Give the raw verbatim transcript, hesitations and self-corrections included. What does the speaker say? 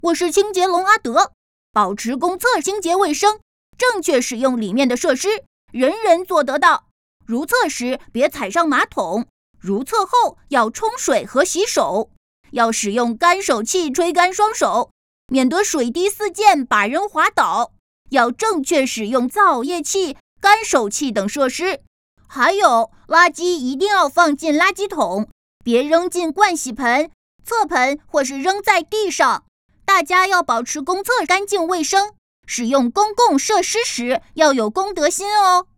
我是清洁龙阿德，保持公厕清洁卫生，正确使用里面的设施，人人做得到。如厕时别踩上马桶，如厕后要冲水和洗手，要使用干手器吹干双手，免得水滴四溅把人滑倒。要正确使用造液器、干手器等设施。还有，垃圾一定要放进垃圾桶，别扔进盥洗盆、侧盆或是扔在地上。大家要保持公厕干净卫生，使用公共设施时要有公德心哦。